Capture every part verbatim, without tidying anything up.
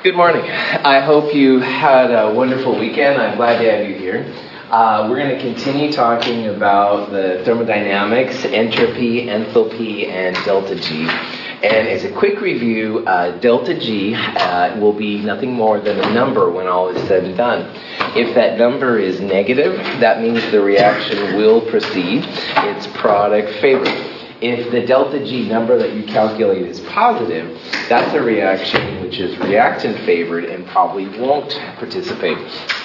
Good morning. I hope you had a wonderful weekend. I'm glad to have you here. Uh, we're going to continue talking about the thermodynamics, entropy, enthalpy, and delta G. And as a quick review, uh, delta G uh, will be nothing more than a number when all is said and done. If that number is negative, that means the reaction will proceed. It's product favored. If the delta G number that you calculate is positive, that's a reaction which is reactant favored and probably won't participate.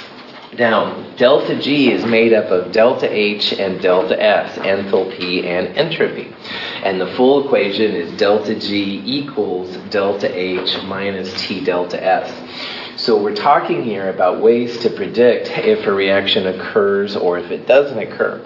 Now, delta G is made up of delta H and delta S, enthalpy and entropy. And the full equation is delta G equals delta H minus T delta S. So we're talking here about ways to predict if a reaction occurs or if it doesn't occur.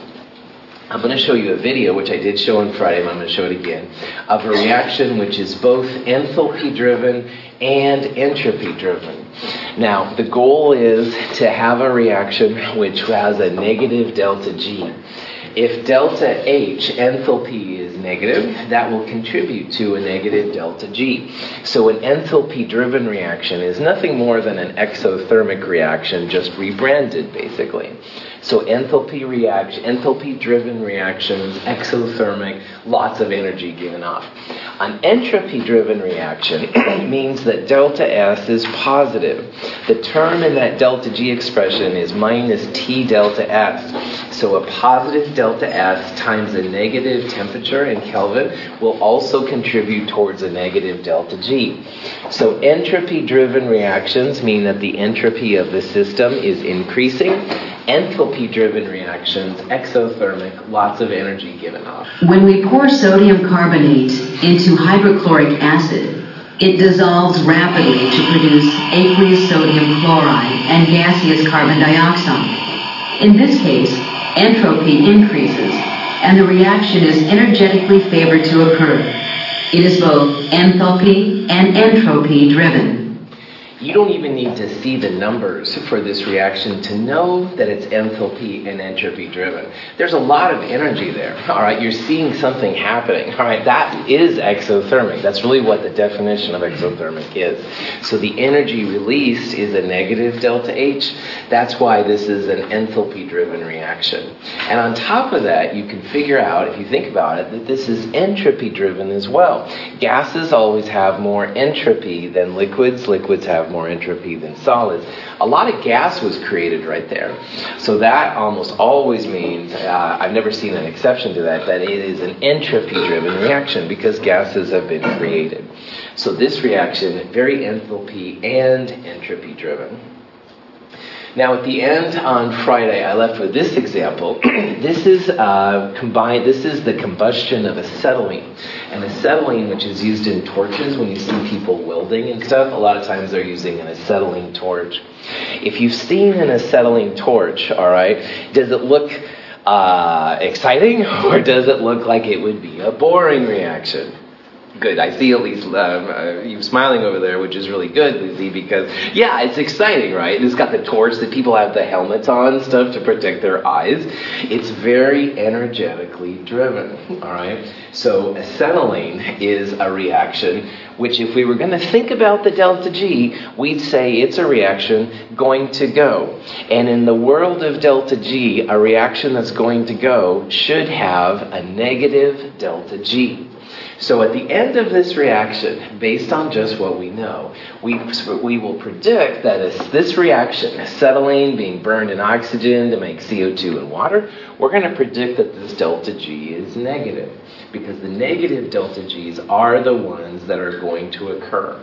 I'm going to show you a video, which I did show on Friday, but I'm going to show it again, of a reaction which is both enthalpy-driven and entropy-driven. Now, the goal is to have a reaction which has a negative delta G. If delta H, enthalpy, is negative, that will contribute to a negative delta G. So an enthalpy-driven reaction is nothing more than an exothermic reaction, just rebranded, basically. So enthalpy reaction, enthalpy-driven reactions, exothermic, lots of energy given off. An entropy-driven reaction means that delta S is positive. The term in that delta G expression is minus T delta S. So a positive delta S times a negative temperature in Kelvin will also contribute towards a negative delta G. So entropy-driven reactions mean that the entropy of the system is increasing. Enthalpy-driven reactions, exothermic, lots of energy given off. When we pour sodium carbonate into hydrochloric acid, it dissolves rapidly to produce aqueous sodium chloride and gaseous carbon dioxide. In this case, entropy increases, and the reaction is energetically favored to occur. It is both enthalpy and entropy-driven. You don't even need to see the numbers for this reaction to know that it's enthalpy and entropy driven. There's a lot of energy there, all right? You're seeing something happening, all right? That is exothermic. That's really what the definition of exothermic is. So the energy released is a negative delta H. That's why this is an enthalpy driven reaction. And on top of that, you can figure out, if you think about it, that this is entropy driven as well. Gases always have more entropy than liquids. Liquids have more entropy than solids. A lot of gas was created right there. So that almost always means, uh, I've never seen an exception to that, that it is an entropy-driven reaction because gases have been created. So this reaction, very enthalpy and entropy-driven. Now, at the end on Friday, I left with this example. This is uh, combined. This is the combustion of acetylene, and acetylene, which is used in torches when you see people welding and stuff. A lot of times they're using an acetylene torch. If you've seen an acetylene torch, all right, does it look uh, exciting, or does it look like it would be a boring reaction? Good. I see at least um, uh, you smiling over there, which is really good, Lizzie, because, yeah, it's exciting, right? It's got the torch that people have the helmets on and stuff to protect their eyes. It's very energetically driven, all right? So acetylene is a reaction which, if we were going to think about the delta G, we'd say it's a reaction going to go. And in the world of delta G, a reaction that's going to go should have a negative delta G. So at the end of this reaction, based on just what we know, we we will predict that as this reaction, acetylene being burned in oxygen to make C O two and water, we're going to predict that this delta G is negative, because the negative delta Gs are the ones that are going to occur.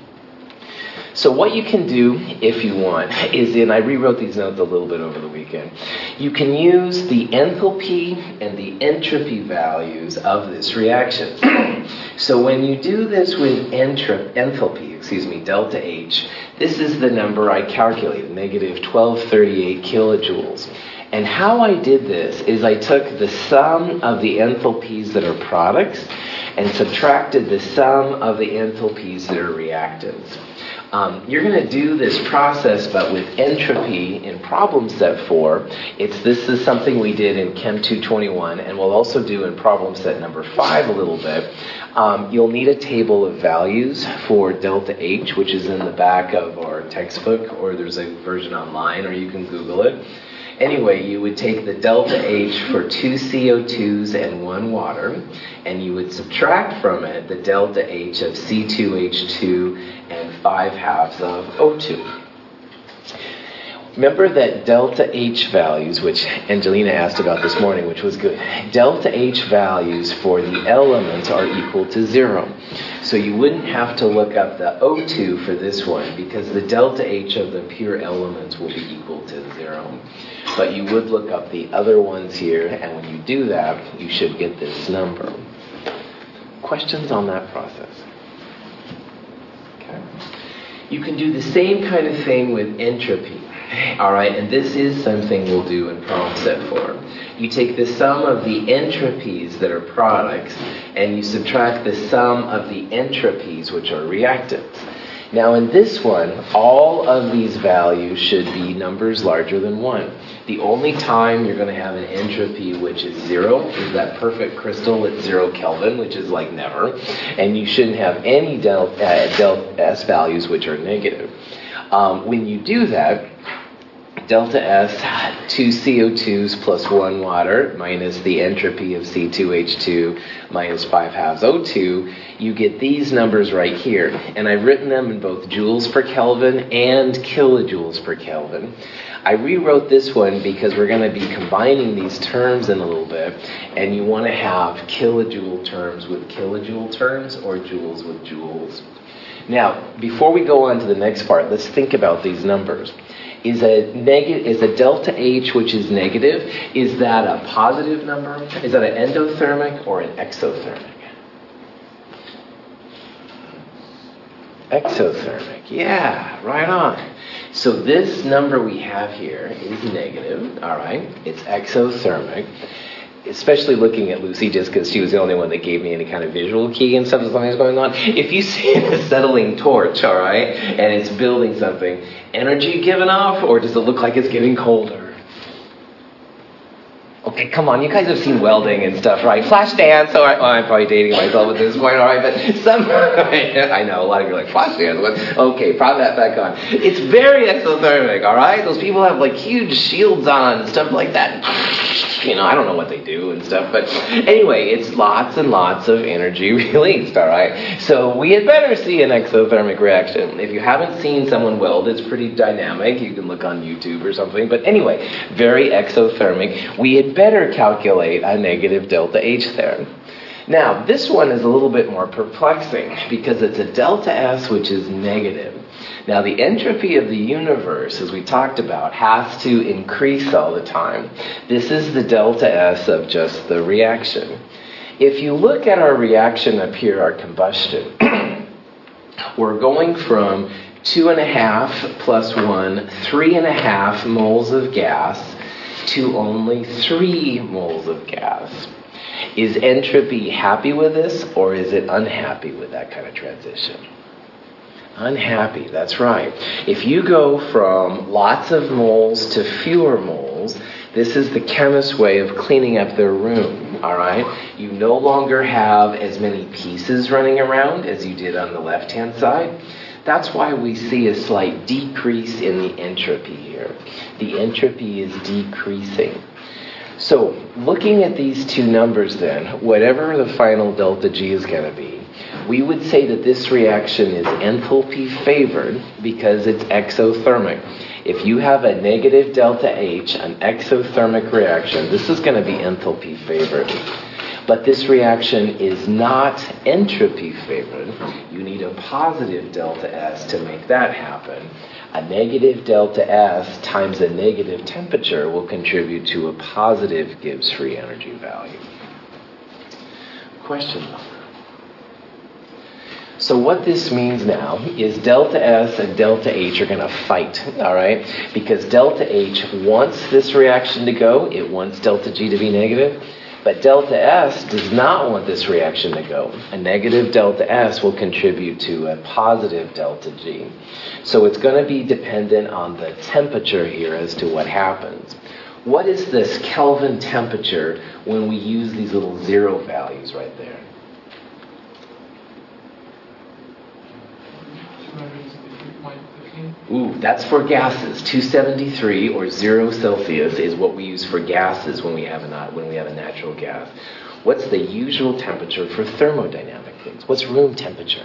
So what you can do, if you want, is in, I rewrote these notes a little bit over the weekend, you can use the enthalpy and the entropy values of this reaction. So when you do this with entrop- enthalpy, excuse me, delta H, this is the number I calculated, negative twelve thirty-eight kilojoules. And how I did this is I took the sum of the enthalpies that are products and subtracted the sum of the enthalpies that are reactants. Um, you're going to do this process, but with entropy in problem set four. It's this is something we did in Chem two twenty-one, and we'll also do in problem set number five a little bit. Um, you'll need a table of values for delta H, which is in the back of our textbook, or there's a version online, or you can Google it. Anyway, you would take the delta H for two C O twos and one water, and you would subtract from it the delta H of C two H two and five halves of O two. Remember that delta H values, which Angelina asked about this morning, which was good. Delta H values for the elements are equal to zero. So you wouldn't have to look up the O two for this one, because the delta H of the pure elements will be equal to zero. But you would look up the other ones here, and when you do that, you should get this number. Questions on that process? Okay. You can do the same kind of thing with entropy. All right, and this is something we'll do in problem set four. You take the sum of the entropies that are products, and you subtract the sum of the entropies, which are reactants. Now in this one, all of these values should be numbers larger than one. The only time you're going to have an entropy which is zero is that perfect crystal at zero Kelvin, which is like never. And you shouldn't have any del, uh, delta S values which are negative. Um, when you do that, delta S, two C O twos plus one water, minus the entropy of C two H two minus five halves O two, you get these numbers right here. And I've written them in both joules per Kelvin and kilojoules per Kelvin. I rewrote this one because we're going to be combining these terms in a little bit, and you want to have kilojoule terms with kilojoule terms or joules with joules. Now, before we go on to the next part, let's think about these numbers. Is a negative, is a delta H which is negative, is that a positive number? Is that an endothermic or an exothermic? Exothermic, yeah, right on. So this number we have here is negative, all right? It's exothermic. Especially looking at Lucy, just because she was the only one that gave me any kind of visual key and stuff, as long as going on. If you see an acetylene torch, all right, and it's building something, energy given off, or does it look like it's getting colder? Okay, come on, you guys have seen welding and stuff, right? Flashdance, all right. Well, I'm probably dating myself at this point, all right, but some, I know, a lot of you are like, Flashdance, what? Okay, prop that back on. It's very exothermic, all right? Those people have like huge shields on and stuff like that. You know, I don't know what they do and stuff, but anyway, it's lots and lots of energy released, all right? So we had better see an exothermic reaction. If you haven't seen someone weld, it's pretty dynamic. You can look on YouTube or something, but anyway, very exothermic. We had better calculate a negative delta H there. Now, this one is a little bit more perplexing because it's a delta S which is negative. Now, the entropy of the universe, as we talked about, has to increase all the time. This is the delta S of just the reaction. If you look at our reaction up here, our combustion, we're going from two and a half plus one, three and a half moles of gas to only three moles of gas. Is entropy happy with this, or is it unhappy with that kind of transition? Unhappy, that's right. If you go from lots of moles to fewer moles, this is the chemist's way of cleaning up their room, all right? You no longer have as many pieces running around as you did on the left-hand side. That's why we see a slight decrease in the entropy here. The entropy is decreasing. So, looking at these two numbers then, whatever the final delta G is going to be, we would say that this reaction is enthalpy favored because it's exothermic. If you have a negative delta H, an exothermic reaction, this is going to be enthalpy favored. But this reaction is not entropy favored. You need a positive delta S to make that happen. A negative delta S times a negative temperature will contribute to a positive Gibbs free energy value. Question number. So what this means now is delta S and delta H are going to fight, all right? Because delta H wants this reaction to go. It wants delta G to be negative. But delta S does not want this reaction to go. A negative delta S will contribute to a positive delta G. So it's going to be dependent on the temperature here as to what happens. What is this Kelvin temperature when we use these little zero values right there? Ooh, that's for gases. two seventy-three or zero Celsius is what we use for gases when we have a when we have a natural gas. What's the usual temperature for thermodynamic things? What's room temperature?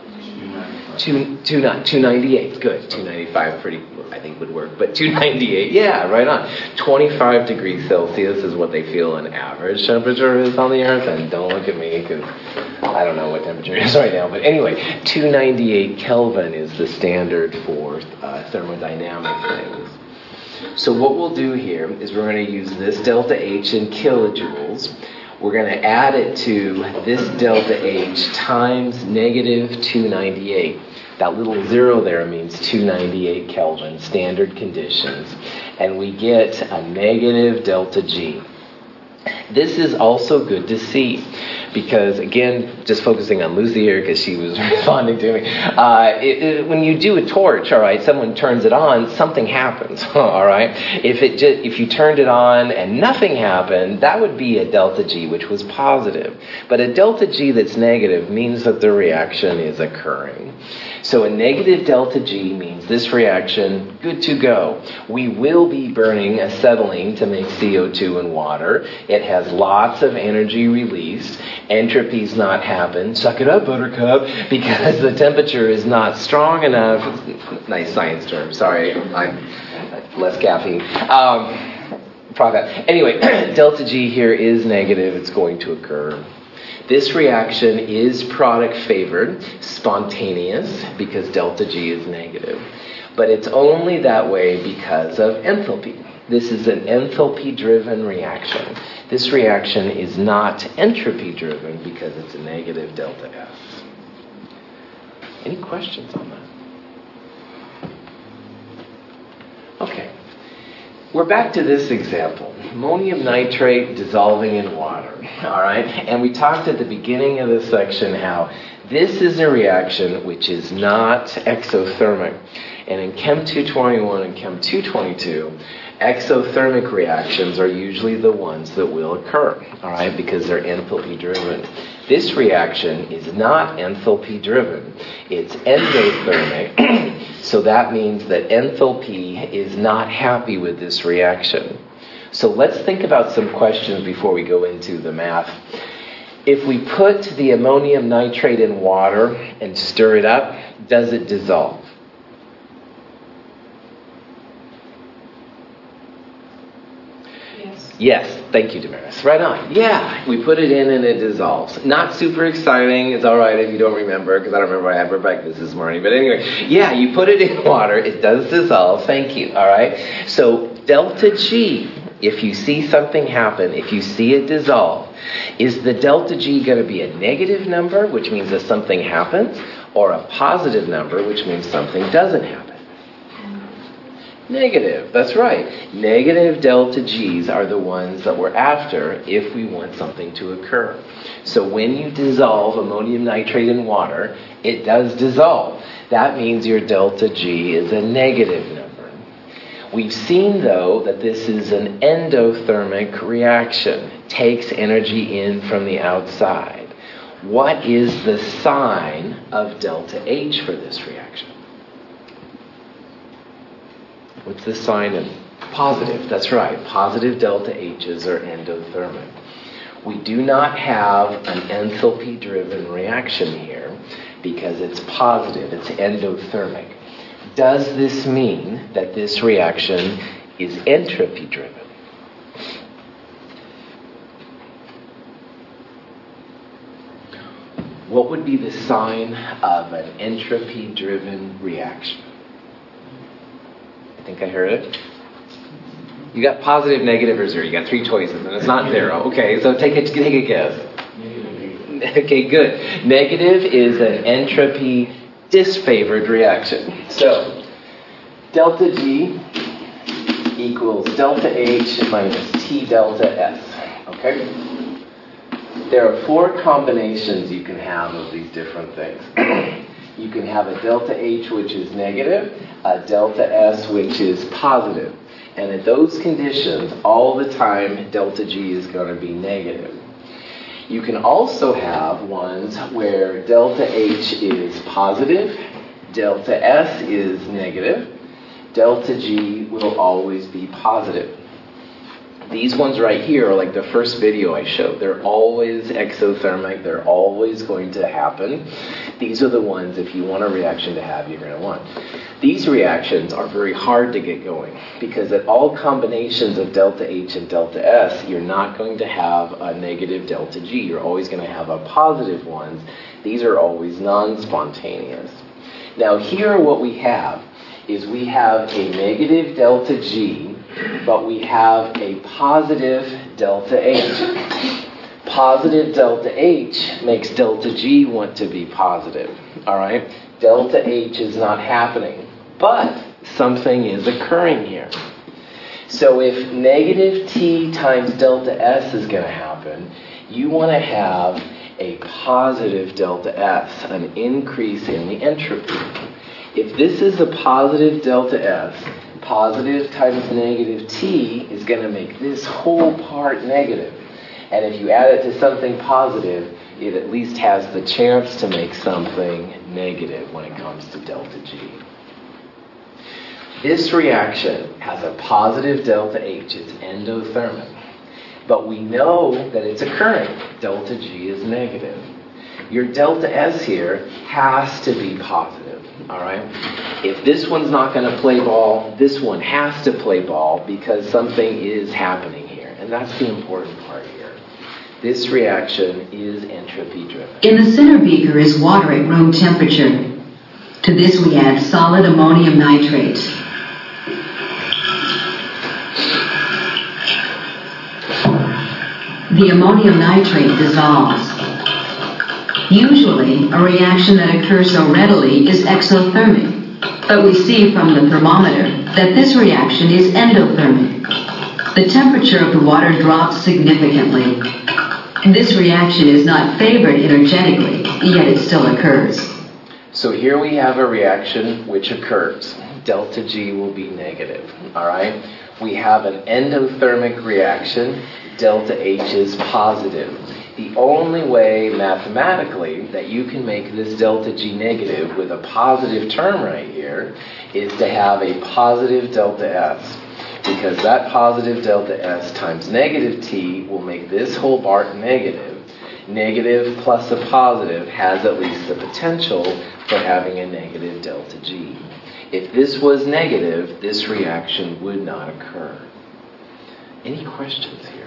Two, two, not, two ninety-eight. Good. two ninety-five pretty, I think, would work. But two ninety-eight, yeah, right on. twenty-five degrees Celsius is what they feel an average temperature is on the Earth. And don't look at me because I don't know what temperature it is right now. But anyway, two ninety-eight Kelvin is the standard for uh, thermodynamic things. So what we'll do here is we're going to use this delta H in kilojoules. We're going to add it to this delta H times negative two ninety-eight. That little zero there means two ninety-eight Kelvin, standard conditions. And we get a negative delta G. This is also good to see because, again, just focusing on Lucy here because she was responding to me. Uh, it, it, when you do a torch, all right, someone turns it on, something happens, all right? If it just, if you turned it on and nothing happened, that would be a delta G, which was positive. But a delta G that's negative means that the reaction is occurring. So a negative delta G means this reaction, good to go. We will be burning acetylene to make C O two and water. It has lots of energy released. Entropy's not happened. Suck it up, buttercup, because the temperature is not strong enough. Nice science term. Sorry, I'm less caffeine. Um, product. Anyway, delta G here is negative. It's going to occur. This reaction is product favored, spontaneous, because delta G is negative. But it's only that way because of enthalpy. This is an enthalpy-driven reaction. This reaction is not entropy-driven because it's a negative delta S. Any questions on that? Okay. We're back to this example. Ammonium nitrate dissolving in water. All right? And we talked at the beginning of this section how this is a reaction which is not exothermic. And in Chem two twenty-one and Chem two twenty-two, exothermic reactions are usually the ones that will occur, all right, because they're enthalpy-driven. This reaction is not enthalpy-driven. It's endothermic, so that means that enthalpy is not happy with this reaction. So let's think about some questions before we go into the math. If we put the ammonium nitrate in water and stir it up, does it dissolve? Yes, thank you, Damaris. Right on. Yeah, we put it in and it dissolves. Not super exciting. It's all right if you don't remember, because I don't remember what I had for breakfast this morning. But anyway, yeah, you put it in water. It does dissolve. Thank you. All right. So delta G, if you see something happen, if you see it dissolve, is the delta G going to be a negative number, which means that something happens, or a positive number, which means something doesn't happen? Negative, that's right. Negative delta G's are the ones that we're after if we want something to occur. So when you dissolve ammonium nitrate in water, it does dissolve. That means your delta G is a negative number. We've seen, though, that this is an endothermic reaction. It takes energy in from the outside. What is the sign of delta H for this reaction? What's the sign of positive? That's right. Positive delta H's are endothermic. We do not have an enthalpy-driven reaction here because it's positive. It's endothermic. Does this mean that this reaction is entropy-driven? What would be the sign of an entropy-driven reaction? I think I heard it. You got positive, negative, or zero. You got three choices, and it's not zero. Okay, so take a, take a guess. Okay, good. Negative is an entropy disfavored reaction. So, delta G equals delta H minus T delta S. Okay? There are four combinations you can have of these different things. You can have a delta H which is negative, a delta S which is positive. And in those conditions, all the time, delta G is going to be negative. You can also have ones where delta H is positive, delta S is negative, delta G will always be positive. These ones right here are like the first video I showed. They're always exothermic. They're always going to happen. These are the ones, if you want a reaction to have, you're going to want. These reactions are very hard to get going because at all combinations of delta H and delta S, you're not going to have a negative delta G. You're always going to have a positive ones. These are always non-spontaneous. Now here what we have is we have a negative delta G, but we have a positive delta H. Positive delta H makes delta G want to be positive, all right? Delta H is not happening, but something is occurring here. So if negative T times delta S is going to happen, you want to have a positive delta S, an increase in the entropy. If this is a positive delta S, positive times negative T is going to make this whole part negative. And if you add it to something positive, it at least has the chance to make something negative when it comes to delta G. This reaction has a positive delta H. It's endothermic. But we know that it's occurring. Delta G is negative. Your delta S here has to be positive. All right? If this one's not going to play ball, this one has to play ball because something is happening here. And that's the important part here. This reaction is entropy driven. In the center beaker is water at room temperature. To this we add solid ammonium nitrate. The ammonium nitrate dissolves. Usually, a reaction that occurs so readily is exothermic, but we see from the thermometer that this reaction is endothermic. The temperature of the water drops significantly. This reaction is not favored energetically, yet it still occurs. So here we have a reaction which occurs. Delta G will be negative, all right? We have an endothermic reaction. Delta H is positive. The only way mathematically that you can make this delta G negative with a positive term right here is to have a positive delta S. Because that positive delta S times negative T will make this whole part negative. Negative plus a positive has at least the potential for having a negative delta G. If this was negative, this reaction would not occur. Any questions here?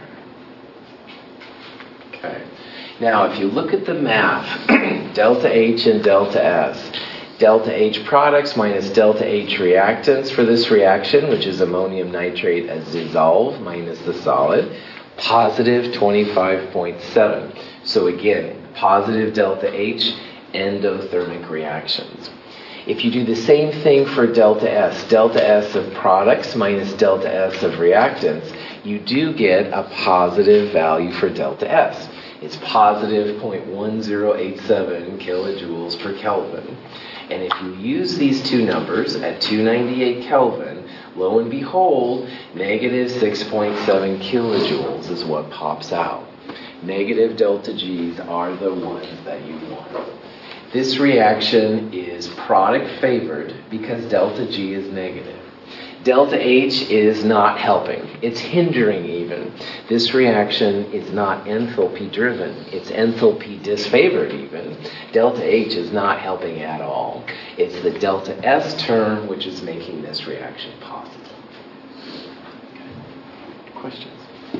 Okay. Now, if you look at the math, delta H and delta S, delta H products minus delta H reactants for this reaction, which is ammonium nitrate as dissolved minus the solid, positive twenty-five point seven. So again, positive delta H, endothermic reactions. If you do the same thing for delta S, delta S of products minus delta S of reactants, you do get a positive value for delta S. It's positive zero point one zero eight seven kilojoules per Kelvin. And if you use these two numbers at two ninety-eight Kelvin, lo and behold, negative six point seven kilojoules is what pops out. Negative delta G's are the ones that you want. This reaction is product favored because delta G is negative. Delta H is not helping. It's hindering even. This reaction is not enthalpy driven. It's enthalpy disfavored even. Delta H is not helping at all. It's the delta S term which is making this reaction possible. Okay. Questions?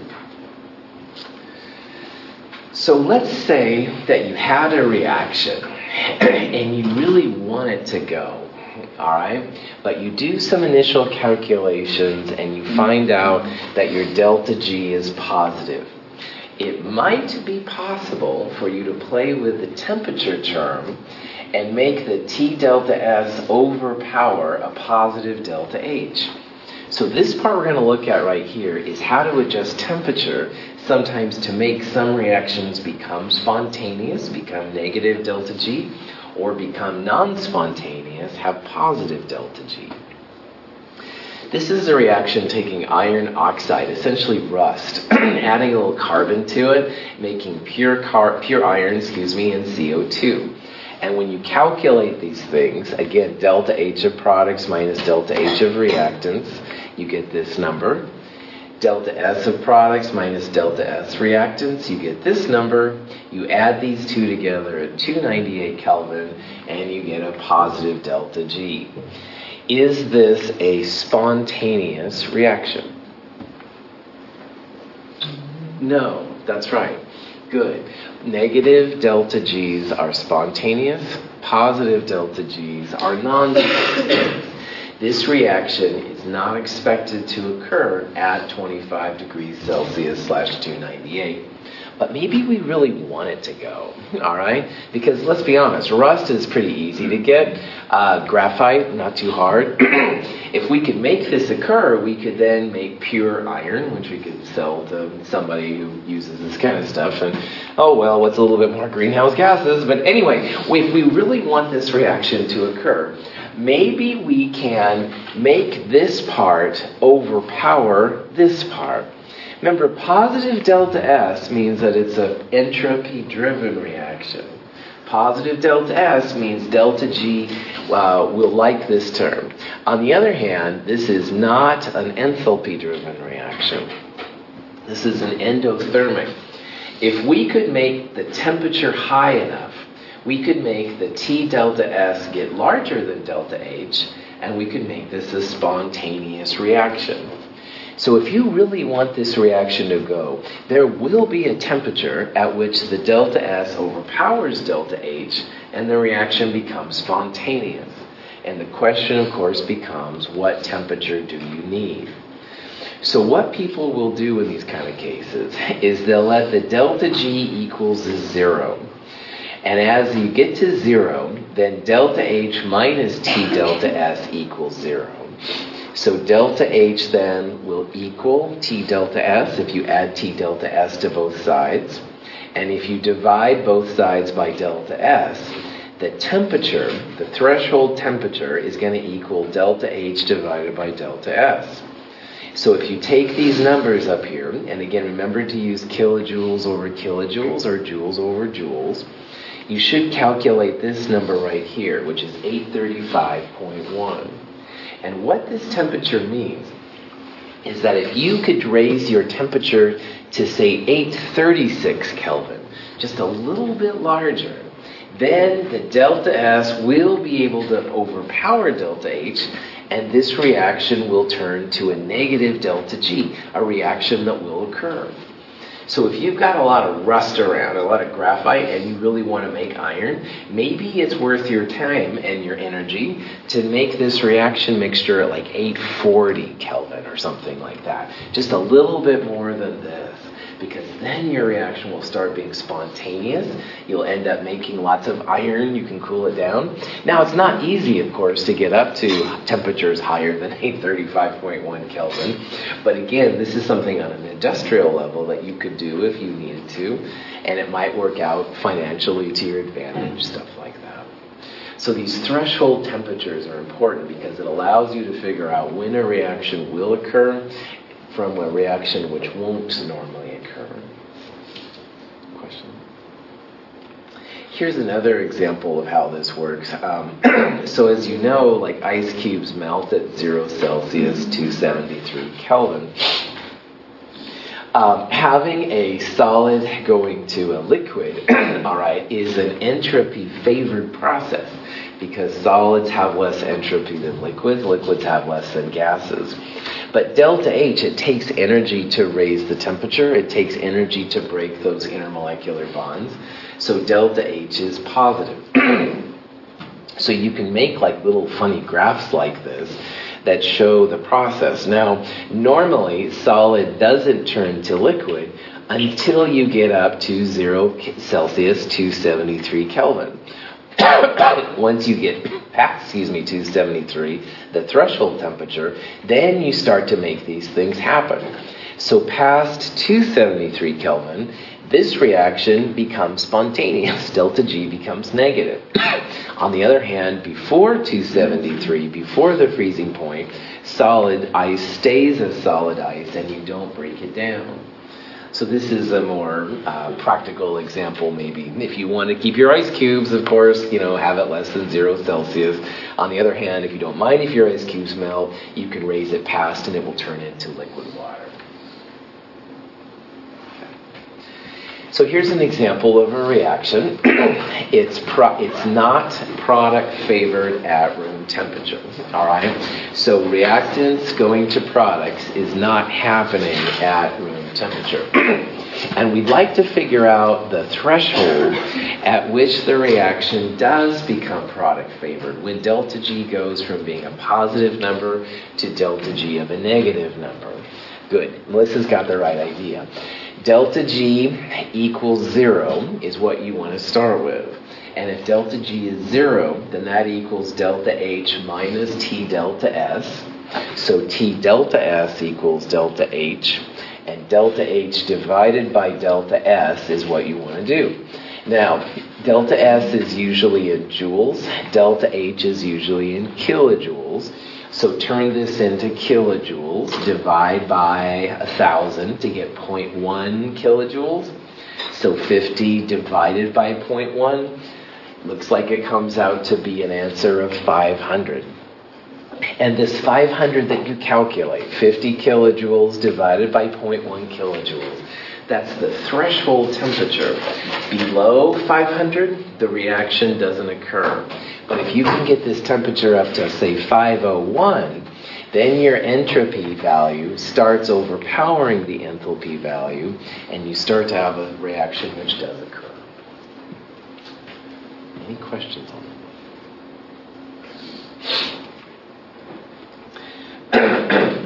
So let's say that you had a reaction and you really want it to go. All right, but you do some initial calculations and you find out that your delta G is positive. it might be possible for you to play with the temperature term and make the T delta S overpower a positive delta H. So this part we're going to look at right here is how to adjust temperature sometimes to make some reactions become spontaneous, become negative delta G, or become non-spontaneous, have positive delta G. This is a reaction taking iron oxide, essentially rust, adding a little carbon to it, making pure car- pure iron, excuse me, and C O two. And when you calculate these things, again, delta H of products minus delta H of reactants, you get this number. Delta S of products minus delta S reactants, you get this number. You add these two together at two ninety-eight Kelvin, and you get a positive delta G. Is this a spontaneous reaction? No, that's right. Good. Negative delta G's are spontaneous. Positive delta G's are non-spontaneous. This reaction is not expected to occur at twenty-five degrees Celsius slash two ninety-eight. But maybe we really want it to go, all right? Because let's be honest, rust is pretty easy to get. Uh, graphite, not too hard. If we could make this occur, we could then make pure iron, which we could sell to somebody who uses this kind of stuff. And, oh, well, what's a little bit more greenhouse gases? But anyway, if we really want this reaction to occur, maybe we can make this part overpower this part. Remember, positive delta S means that it's an entropy-driven reaction. Positive delta S means delta G uh, will like this term. On the other hand, this is not an enthalpy-driven reaction. This is an endothermic. If we could make the temperature high enough, we could make the T delta S get larger than delta H, and we could make this a spontaneous reaction. So if you really want this reaction to go, there will be a temperature at which the delta S overpowers delta H, and the reaction becomes spontaneous. And the question, of course, becomes, what temperature do you need? So what people will do in these kind of cases is they'll let the delta G equals zero. And as you get to zero, then delta H minus T delta S equals zero. So delta H then will equal T delta S if you add T delta S to both sides. And if you divide both sides by delta S, the temperature, the threshold temperature, is going to equal delta H divided by delta S. So if you take these numbers up here, and again, remember to use kilojoules over kilojoules or joules over joules, you should calculate this number right here, which is eight thirty-five point one. And what this temperature means is that if you could raise your temperature to, say, eight thirty-six Kelvin, just a little bit larger, then the delta S will be able to overpower delta H, and this reaction will turn to a negative delta G, a reaction that will occur. So if you've got a lot of rust around, a lot of graphite, and you really want to make iron, maybe it's worth your time and your energy to make this reaction mixture at like eight forty Kelvin or something like that. Just a little bit more than this. Because then your reaction will start being spontaneous. You'll end up making lots of iron. You can cool it down. Now, it's not easy, of course, to get up to temperatures higher than eight thirty-five point one Kelvin. But again, this is something on an industrial level that you could do if you needed to. And it might work out financially to your advantage, stuff like that. So these threshold temperatures are important because it allows you to figure out when a reaction will occur from a reaction which won't normally occur. Question? Here's another example of how this works. Um, so as you know, like ice cubes melt at zero Celsius, two seventy-three Kelvin. Um, having a solid going to a liquid, all right, is an entropy-favored process because solids have less entropy than liquids. Liquids have less than gases. But delta H, it takes energy to raise the temperature. It takes energy to break those intermolecular bonds. So delta H is positive. So you can make like little funny graphs like this that show the process. Now, normally, solid doesn't turn to liquid until you get up to zero Celsius, two seventy-three Kelvin. Once you get past, excuse me, two seventy-three, the threshold temperature, then you start to make these things happen. So past two seventy-three Kelvin, this reaction becomes spontaneous. Delta G becomes negative. On the other hand, before two seventy-three, before the freezing point, solid ice stays as solid ice and you don't break it down. So this is a more uh, practical example, maybe. If you want to keep your ice cubes, of course, you know, have it less than zero Celsius. On the other hand, if you don't mind if your ice cubes melt, you can raise it past and it will turn into liquid water. So here's an example of a reaction. It's pro- it's not product favored at room temperature, all right? So reactants going to products is not happening at room temperature. And we'd like to figure out the threshold at which the reaction does become product favored, when delta G goes from being a positive number to delta G of a negative number. Good. Melissa's got the right idea. Delta G equals zero is what you want to start with. And if delta G is zero, then that equals delta H minus T delta S. So T delta S equals delta H. And delta H divided by delta S is what you want to do. Now, delta S is usually in joules. Delta H is usually in kilojoules. So turn this into kilojoules, divide by one thousand to get zero point one kilojoules. So fifty divided by zero point one, looks like it comes out to be an answer of five hundred. And this five hundred that you calculate, fifty kilojoules divided by zero point one kilojoules, that's the threshold temperature. Below five hundred, the reaction doesn't occur. But if you can get this temperature up to, say, five oh one, then your entropy value starts overpowering the enthalpy value, and you start to have a reaction which does occur. Any questions on that?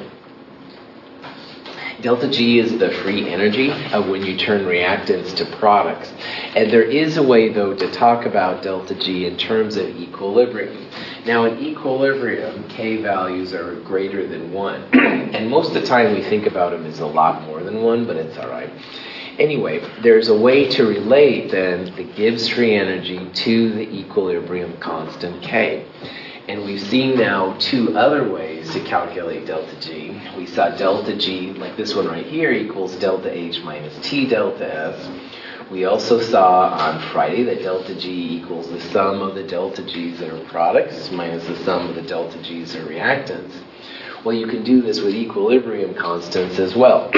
Delta G is the free energy of when you turn reactants to products. And there is a way, though, to talk about delta G in terms of equilibrium. Now, in equilibrium, K values are greater than one. And most of the time we think about them as a lot more than one, but it's all right. Anyway, there's a way to relate, then, the Gibbs free energy to the equilibrium constant K. And we've seen now two other ways to calculate delta G. We saw delta G, like this one right here, equals delta H minus T delta S. We also saw on Friday that delta G equals the sum of the delta G's that are products minus the sum of the delta G's that are reactants. Well, you can do this with equilibrium constants as well.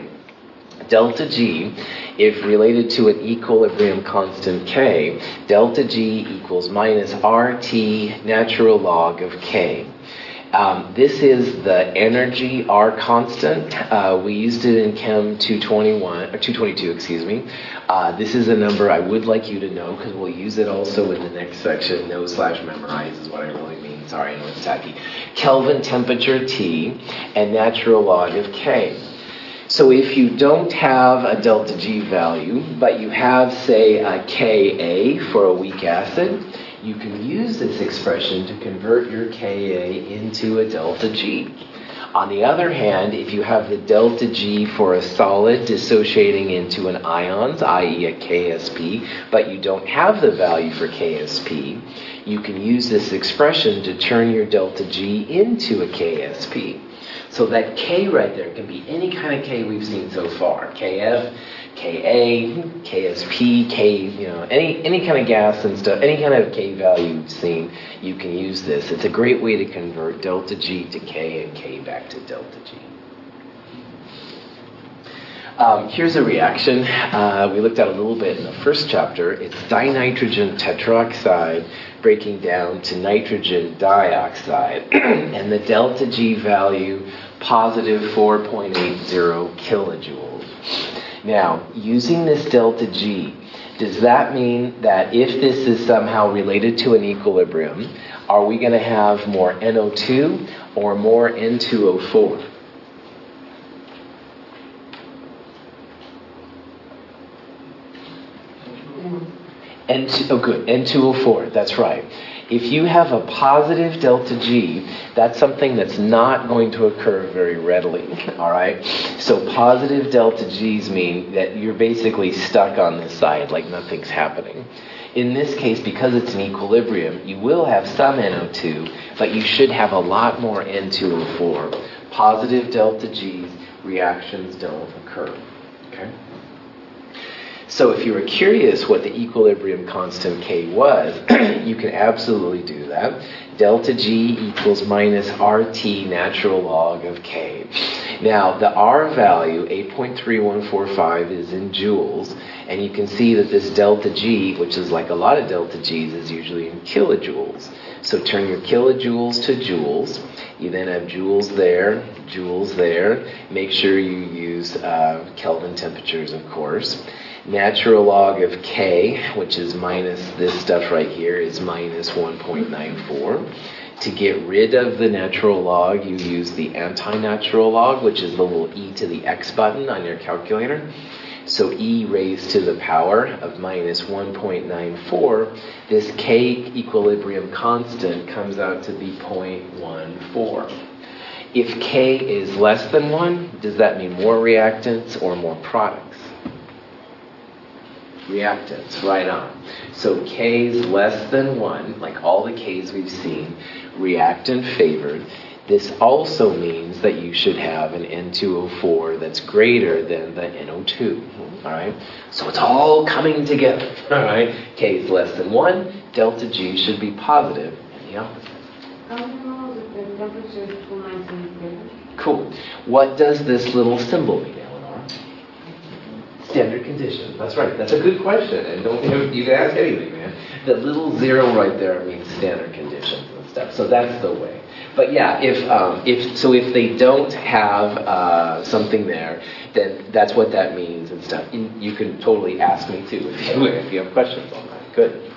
Delta G, if related to an equilibrium constant K, delta G equals minus R T natural log of K. Um, this is the energy R constant. Uh, we used it in Chem two twenty-one, or two twenty-two, excuse me. Uh, this is a number I would like you to know because we'll use it also in the next section. Know slash memorize is what I really mean. Sorry, I know it's tacky. Kelvin temperature T and natural log of K. So if you don't have a delta G value, but you have, say, a Ka for a weak acid, you can use this expression to convert your Ka into a delta G. On the other hand, if you have the delta G for a solid dissociating into an ions, that is a K S P, but you don't have the value for K S P, you can use this expression to turn your delta G into a K S P. So that K right there can be any kind of K we've seen so far. K F, K A, K S P, K, you know, any any kind of gas and stuff, any kind of K value you've seen, you can use this. It's a great way to convert delta G to K and K back to delta G. Um, here's a reaction uh, we looked at a little bit in the first chapter. It's dinitrogen tetroxide breaking down to nitrogen dioxide, and the delta G value positive four point eight zero kilojoules. Now, using this delta G, does that mean that if this is somehow related to an equilibrium, are we going to have more N O two or more N two O four? N two, oh good, N two O four, that's right. If you have a positive delta G, that's something that's not going to occur very readily, all right? So positive delta G's mean that you're basically stuck on this side, like nothing's happening. In this case, because it's an equilibrium, you will have some N O two, but you should have a lot more N two O four. Positive delta G's, reactions don't occur, okay? So if you were curious what the equilibrium constant K was, you can absolutely do that. Delta G equals minus R T natural log of K. Now, the R value, eight point three one four five, is in joules, and you can see that this delta G, which is like a lot of delta G's, is usually in kilojoules. So turn your kilojoules to joules. You then have joules there, joules there. Make sure you use uh, Kelvin temperatures, of course. Natural log of K, which is minus this stuff right here, is minus one point nine four. To get rid of the natural log, you use the anti-natural log, which is the little e to the x button on your calculator. So e raised to the power of minus one point nine four, this K equilibrium constant comes out to be zero point one four. If K is less than one, does that mean more reactants or more products? Reactants, right on. So K's less than one, like all the K's we've seen, reactant favored. This also means that you should have an N two O four that's greater than the N O two, all right? So it's all coming together, all right? K is less than one, delta G should be positive, and the opposite. How do you know that the temperature is two ninety-seven? Cool. What does this little symbol mean, Eleanor? Standard conditions. That's right. That's a good question, and don't you, know, you can ask anything, man. The little zero right there means standard conditions and stuff. So that's the way. But yeah, if um, if so, if they don't have uh, something there, then that's what that means and stuff. And you can totally ask me too if you if you have questions on that. Good.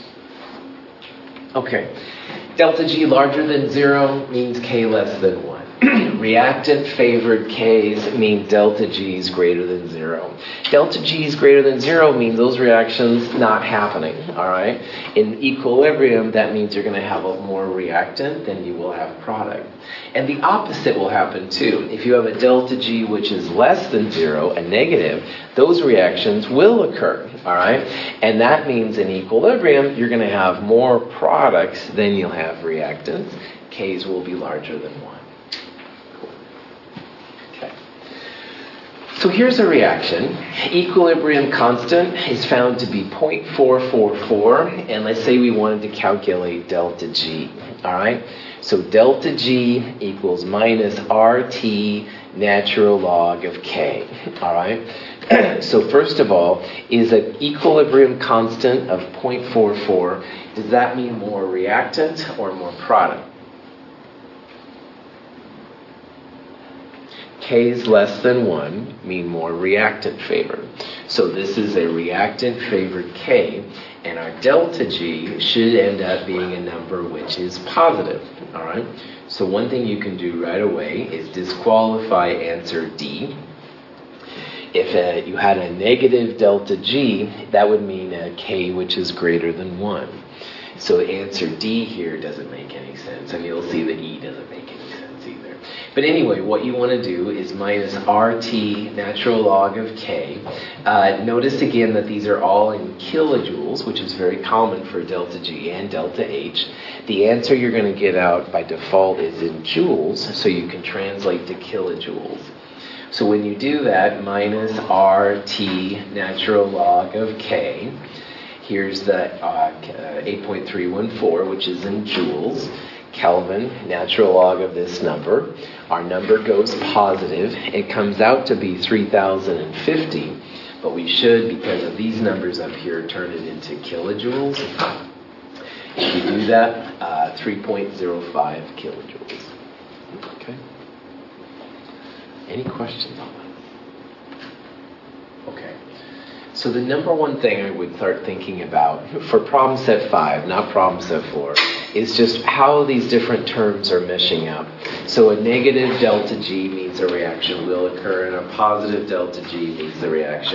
Okay. Delta G larger than zero means K less than one. Reactant favored K's mean delta G's greater than zero. Delta G's greater than zero means those reactions not happening, all right? In equilibrium, that means you're going to have a more reactant than you will have product. And the opposite will happen too. If you have a delta G which is less than zero, a negative, those reactions will occur, all right? And that means in equilibrium, you're going to have more products than you'll have reactants. K's will be larger than one. So here's a reaction. Equilibrium constant is found to be zero point four four four, and let's say we wanted to calculate delta G, all right? So delta G equals minus R T natural log of K, all right? So first of all, is an equilibrium constant of zero point four four, does that mean more reactant or more product? K's less than one mean more reactant favored. So this is a reactant favored K, and our delta G should end up being a number which is positive, all right? So one thing you can do right away is disqualify answer D. If uh, you had a negative delta G, that would mean a K which is greater than one. So answer D here doesn't make any sense, and you'll see that E doesn't make any sense either. But anyway, what you want to do is minus R T natural log of K. Uh, notice again that these are all in kilojoules, which is very common for delta G and delta H. The answer you're going to get out by default is in joules, so you can translate to kilojoules. So when you do that, minus R T natural log of K, here's the uh, eight point three one four, which is in joules. Kelvin, natural log of this number. Our number goes positive. It comes out to be three thousand fifty, but we should, because of these numbers up here, turn it into kilojoules. If you do that, uh, three point zero five kilojoules. Okay. Any questions on that? Okay. So the number one thing I would start thinking about for problem set five, not problem set four, is just how these different terms are meshing up. So a negative delta G means a reaction will occur, and a positive delta G means the reaction won't occur.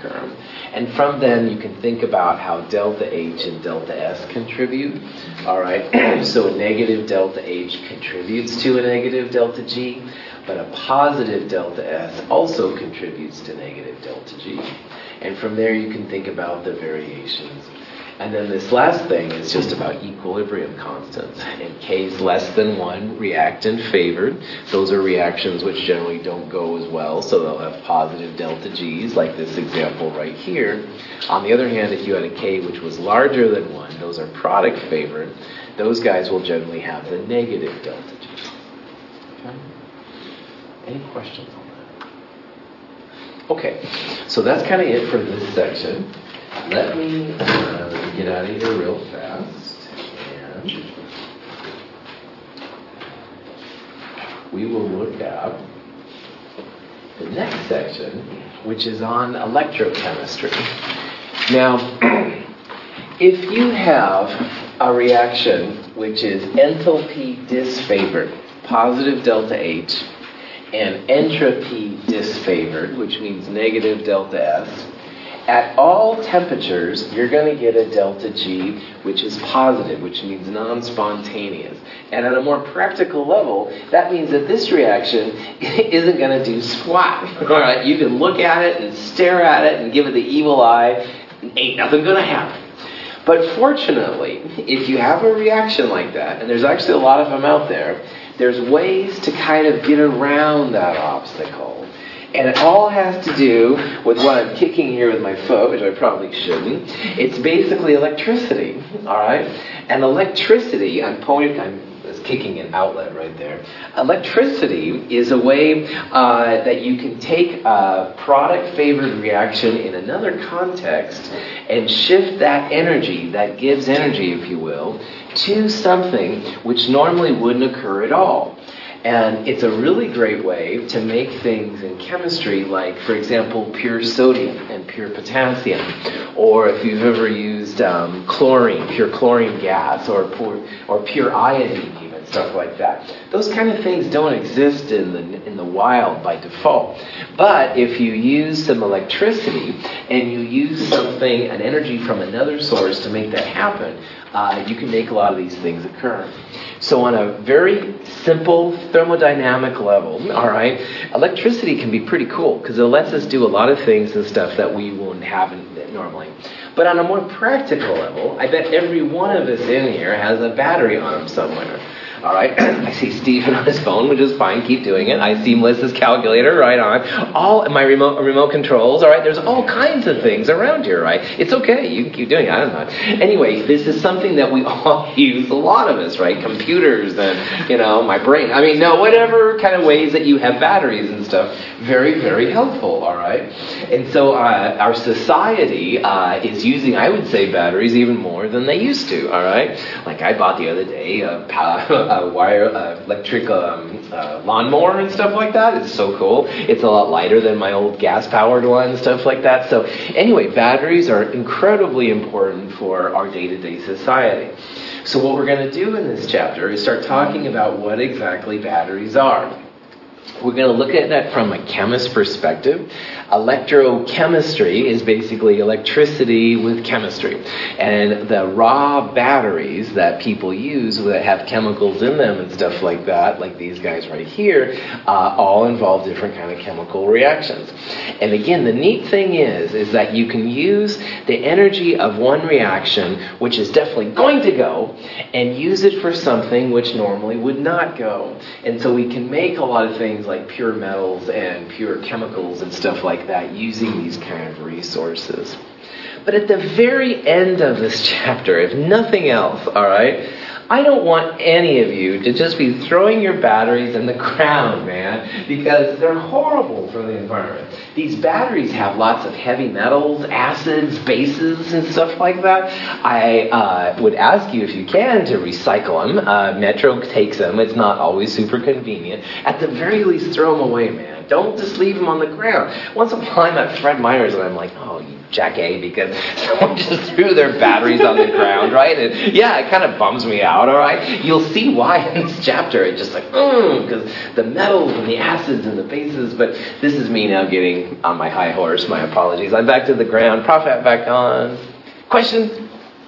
occur. And from then, you can think about how delta H and delta S contribute. All right, so a negative delta H contributes to a negative delta G, but a positive delta S also contributes to negative delta G. And from there, you can think about the variations. And then this last thing is just about equilibrium constants. In K's less than one, reactant favored. Those are reactions which generally don't go as well, so they'll have positive delta G's, like this example right here. On the other hand, if you had a K which was larger than one, those are product favored. Those guys will generally have the negative delta G. Okay? Any questions on that? Okay, so that's kind of it for this section. Let me uh, get out of here real fast, and we will look at the next section, which is on electrochemistry. Now, if you have a reaction which is enthalpy disfavored, positive delta H, and entropy disfavored, which means negative delta S, at all temperatures, you're going to get a delta G, which is positive, which means non-spontaneous. And at a more practical level, that means that this reaction isn't going to do squat. All right, you can look at it and stare at it and give it the evil eye. Ain't nothing going to happen. But fortunately, if you have a reaction like that, and there's actually a lot of them out there, there's ways to kind of get around that obstacle. And it all has to do with what I'm kicking here with my foot, which I probably shouldn't. It's basically electricity, all right? And electricity, I'm pointing, I'm kicking an outlet right there. Electricity is a way uh, that you can take a product-favored reaction in another context and shift that energy, that gives energy, if you will, to something which normally wouldn't occur at all. And it's a really great way to make things in chemistry like, for example, pure sodium and pure potassium. Or if you've ever used um, chlorine, pure chlorine gas, or pure, or pure iodine even, stuff like that. Those kind of things don't exist in the, in the wild by default. But if you use some electricity and you use something, an energy from another source to make that happen, uh, you can make a lot of these things occur. So on a very simple thermodynamic level, all right, electricity can be pretty cool because it lets us do a lot of things and stuff that we wouldn't have normally. But on a more practical level, I bet every one of us in here has a battery on them somewhere. All right, I see Stephen on his phone, which is fine. Keep doing it. I see Melissa's calculator right on. All my remote remote controls. All right, there's all kinds of things around here. Right, it's okay. You can keep doing it. I don't know. Anyway, this is something that we all use. A lot of us, right? Computers and you know my brain. I mean, no, whatever kind of ways that you have batteries and stuff. Very, very helpful. All right, and so uh, our society uh, is using, I would say, batteries even more than they used to. All right, like I bought the other day a power. A wire, uh, electric um, uh, lawnmower and stuff like that. It's so cool. It's a lot lighter than my old gas-powered one and stuff like that. So anyway, batteries are incredibly important for our day-to-day society. So what we're going to do in this chapter is start talking about what exactly batteries are. We're going to look at that from a chemist perspective. Electrochemistry is basically electricity with chemistry. And the raw batteries that people use that have chemicals in them and stuff like that, like these guys right here, uh, all involve different kind of chemical reactions. And again, the neat thing is, is that you can use the energy of one reaction, which is definitely going to go, and use it for something which normally would not go. And so we can make a lot of things like pure metals and pure chemicals and stuff like that using these kind of resources. But at the very end of this chapter, if nothing else, all right, I don't want any of you to just be throwing your batteries in the ground, man, because they're horrible for the environment. These batteries have lots of heavy metals, acids, bases, and stuff like that. I uh, would ask you, if you can, to recycle them. Uh, Metro takes them. It's not always super convenient. At the very least, throw them away, man. Don't just leave them on the ground. Once in a while, I'm at Fred Meyer's, and I'm like, oh, you Jackie, because someone just threw their batteries on the ground, right? And yeah, it kind of bums me out, all right? You'll see why in this chapter. It's just like, mm, because the metals and the acids and the bases. But this is me now getting on my high horse. My apologies. I'm back to the ground. Prophet back on. Questions?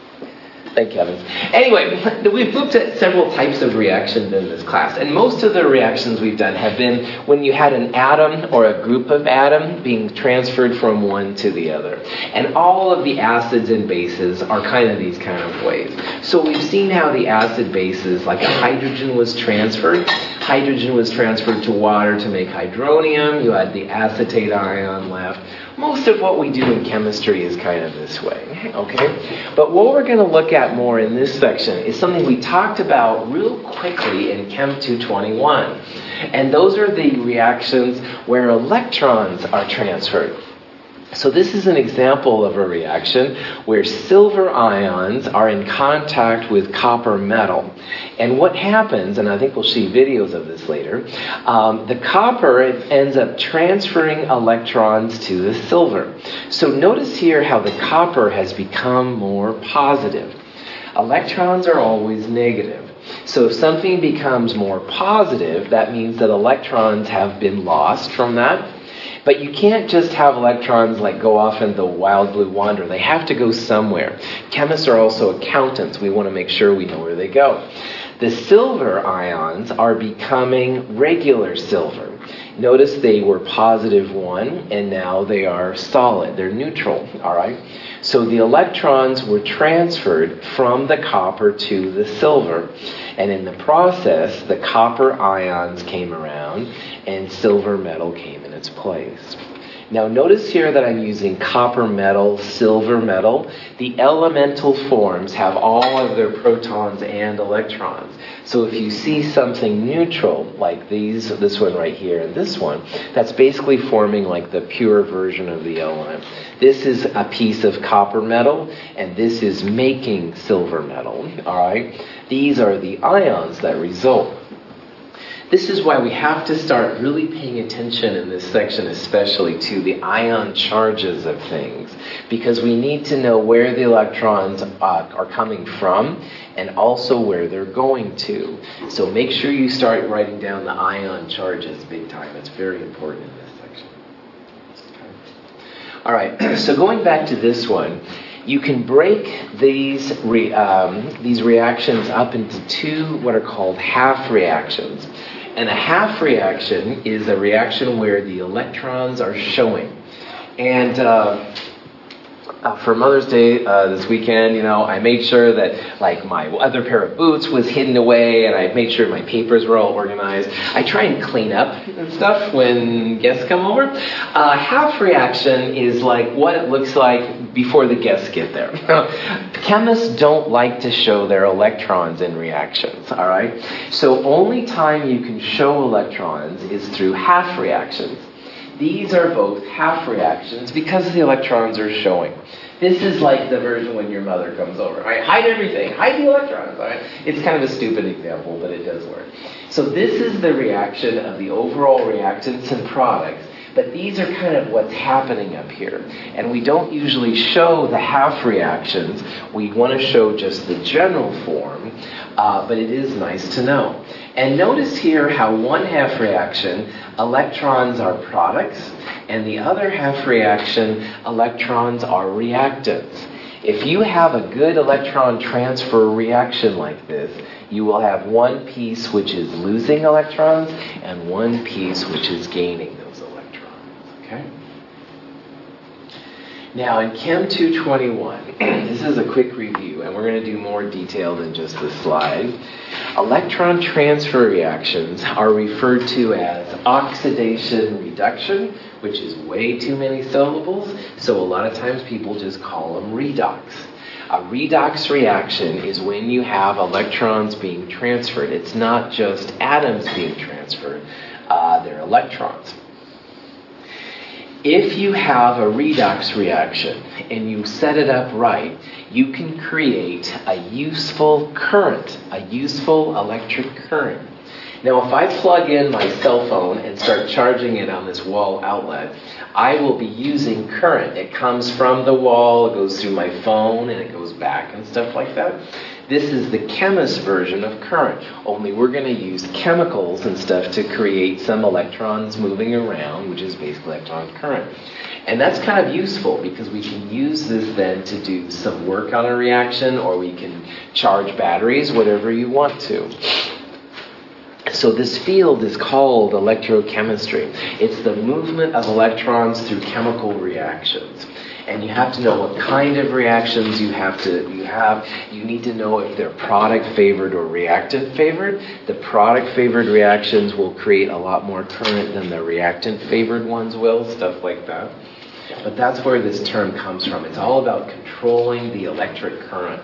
Thank heavens. Anyway, we've looked at several types of reactions in this class, and most of the reactions we've done have been when you had an atom or a group of atoms being transferred from one to the other. And all of the acids and bases are kind of these kind of ways. So we've seen how the acid bases, like a hydrogen was transferred. Hydrogen was transferred to water to make hydronium. You had the acetate ion left. Most of what we do in chemistry is kind of this way, okay? But what we're going to look at more in this section is something we talked about real quickly in Chem two twenty-one. And those are the reactions where electrons are transferred. So this is an example of a reaction where silver ions are in contact with copper metal. And what happens, and I think we'll see videos of this later, um, the copper ends up transferring electrons to the silver. So notice here how the copper has become more positive. Electrons are always negative. So if something becomes more positive, that means that electrons have been lost from that. But you can't just have electrons like go off in the wild blue wander. They have to go somewhere. Chemists are also accountants. We want to make sure we know where they go. The silver ions are becoming regular silver. Notice they were positive one, and now they are solid. They're neutral, all right? So the electrons were transferred from the copper to the silver. And in the process, the copper ions came around, and silver metal came in its place. Now notice here that I'm using copper metal, silver metal. The elemental forms have all of their protons and electrons. So if you see something neutral, like these, this one right here and this one, that's basically forming like the pure version of the element. This is a piece of copper metal, and this is making silver metal, all right? These are the ions that result. This is why we have to start really paying attention in this section, especially to the ion charges of things, because we need to know where the electrons uh, are coming from and also where they're going to. So make sure you start writing down the ion charges big time. It's very important in this section. All right, so going back to this one, you can break these re, um, these reactions up into two what are called half reactions. And a half reaction is a reaction where the electrons are showing. And uh, uh, for Mother's Day uh, this weekend, you know, I made sure that like my other pair of boots was hidden away, and I made sure my papers were all organized. I try and clean up and stuff when guests come over. Uh, half reaction is like what it looks like before the guests get there. Chemists don't like to show their electrons in reactions, all right? So only time you can show electrons is through half reactions. These are both half reactions because the electrons are showing. This is like the version when your mother comes over, all right? Hide everything, hide the electrons, all right? It's kind of a stupid example, but it does work. So this is the reaction of the overall reactants and products. But these are kind of what's happening up here. And we don't usually show the half reactions. We want to show just the general form, uh, but it is nice to know. And notice here how one half reaction, electrons are products, and the other half reaction, electrons are reactants. If you have a good electron transfer reaction like this, you will have one piece which is losing electrons and one piece which is gaining those electrons. Okay. Now in Chem two twenty-one, this is a quick review, and we're going to do more detail than just this slide. Electron transfer reactions are referred to as oxidation reduction, which is way too many syllables, so a lot of times people just call them redox. A redox reaction is when you have electrons being transferred. It's not just atoms being transferred, uh, they're electrons. If you have a redox reaction and you set it up right, you can create a useful current, a useful electric current. Now, if I plug in my cell phone and start charging it on this wall outlet, I will be using current. It comes from the wall, it goes through my phone, and it goes back and stuff like that. This is the chemist's version of current, only we're going to use chemicals and stuff to create some electrons moving around, which is basically electron current. And that's kind of useful because we can use this then to do some work on a reaction, or we can charge batteries, whatever you want to. So this field is called electrochemistry. It's the movement of electrons through chemical reactions. And you have to know what kind of reactions you have to you have. You need to know if they're product favored or reactant favored. The product favored reactions will create a lot more current than the reactant favored ones will, stuff like that. But that's where this term comes from. It's all about controlling the electric current.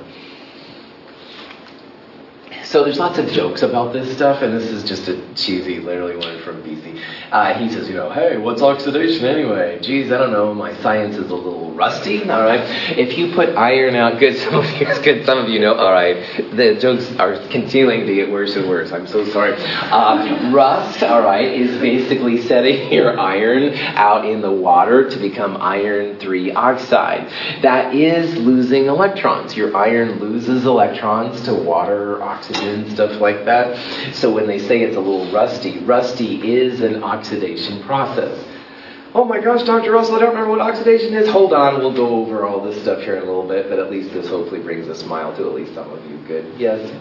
So there's lots of jokes about this stuff, and this is just a cheesy, literally one from B C. Uh, he says, you know, hey, what's oxidation anyway? Geez, I don't know, my science is a little rusty, all right? If you put iron out, good, some of you, good, some of you know, all right, the jokes are continuing to get worse and worse, I'm so sorry. Uh, rust, all right, is basically setting your iron out in the water to become iron three oxide. That is losing electrons. Your iron loses electrons to water, oxygen, stuff like that. So when they say it's a little rusty, rusty is an oxidation process. Oh my gosh, Doctor Russell, I don't remember what oxidation is. Hold on, we'll go over all this stuff here in a little bit, but at least this hopefully brings a smile to at least some of you. Good. Yes?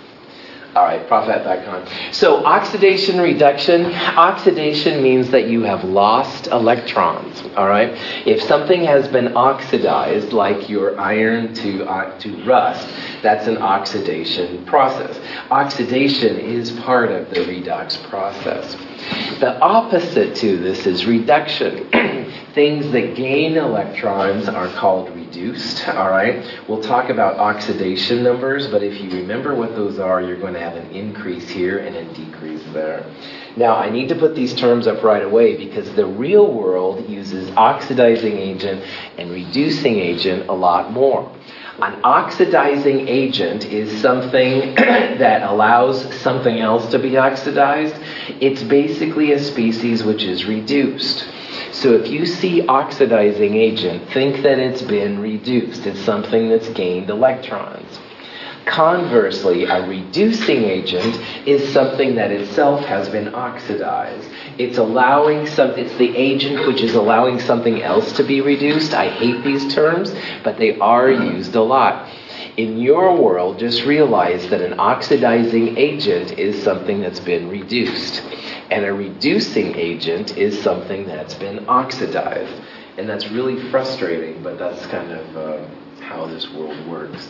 All right, Prophet back on. So oxidation reduction. Oxidation means that you have lost electrons, all right? If something has been oxidized, like your iron to, uh, to rust, that's an oxidation process. Oxidation is part of the redox process. The opposite to this is reduction. Things that gain electrons are called reduced, all right? We'll talk about oxidation numbers, but if you remember what those are, you're going to have an increase here and a decrease there. Now, I need to put these terms up right away because the real world uses oxidizing agent and reducing agent a lot more. An oxidizing agent is something that allows something else to be oxidized. It's basically a species which is reduced. So if you see oxidizing agent, think that it's been reduced. It's something that's gained electrons. Conversely, a reducing agent is something that itself has been oxidized. It's allowing some, it's the agent which is allowing something else to be reduced. I hate these terms, but they are used a lot. In your world, just realize that an oxidizing agent is something that's been reduced. And a reducing agent is something that's been oxidized. And that's really frustrating, but that's kind of uh, how this world works.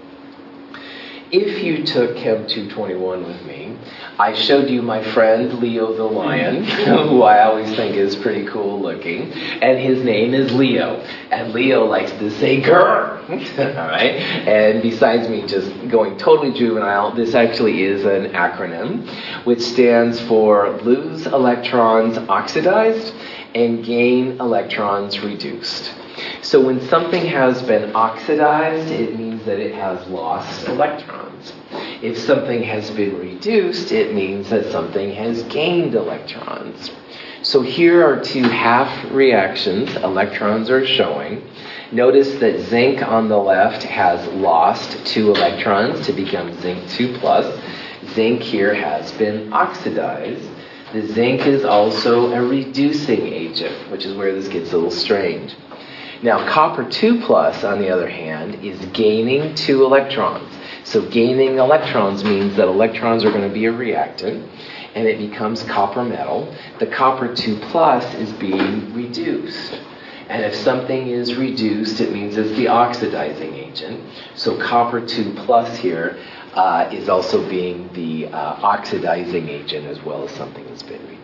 If you took Chem two twenty-one with me, I showed you my friend Leo the lion, who I always think is pretty cool looking, and his name is Leo. And Leo likes to say grr, all right? And besides me just going totally juvenile, this actually is an acronym, which stands for lose electrons oxidized and gain electrons reduced. So when something has been oxidized, it means that it has lost electrons. If something has been reduced, it means that something has gained electrons. So here are two half reactions electrons are showing. Notice that zinc on the left has lost two electrons to become zinc two plus. Zinc here has been oxidized. The zinc is also a reducing agent, which is where this gets a little strange. Now, copper two plus, on the other hand, is gaining two electrons. So gaining electrons means that electrons are going to be a reactant, and it becomes copper metal. The copper two plus is being reduced. And if something is reduced, it means it's the oxidizing agent. So copper two plus here uh, is also being the uh, oxidizing agent as well as something that's been reduced.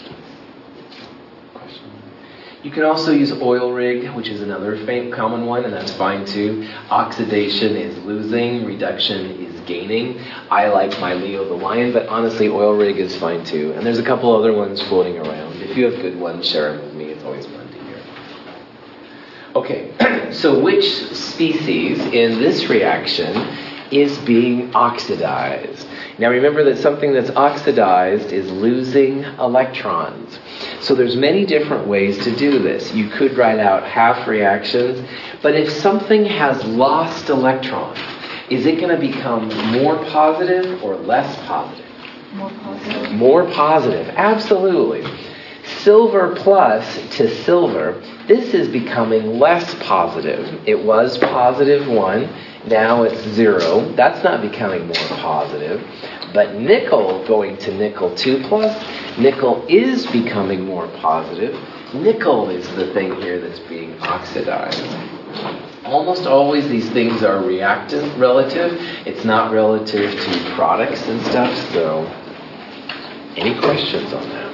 You can also use oil rig, which is another common one, and that's fine too. Oxidation is losing, reduction is gaining. I like my Leo the lion, but honestly, oil rig is fine too. And there's a couple other ones floating around. If you have good ones, share them with me. It's always fun to hear. Okay, so which species in this reaction is being oxidized. Now remember that something that's oxidized is losing electrons. So there's many different ways to do this. You could write out half reactions, but if something has lost electrons, is it going to become more positive or less positive? More positive. More positive, absolutely. Silver plus to silver, this is becoming less positive. It was positive one, now it's zero. That's not becoming more positive. But nickel going to nickel two plus, nickel is becoming more positive. Nickel is the thing here that's being oxidized. Almost always these things are reactant relative. It's not relative to products and stuff, so any questions on that?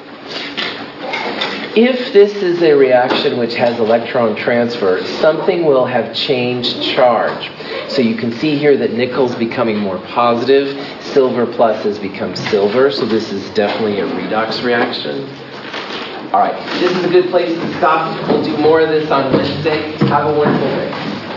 If this is a reaction which has electron transfer, something will have changed charge. So you can see here that nickel's becoming more positive, silver plus has become silver, so this is definitely a redox reaction. All right, this is a good place to stop. We'll do more of this on Wednesday. Have a wonderful day.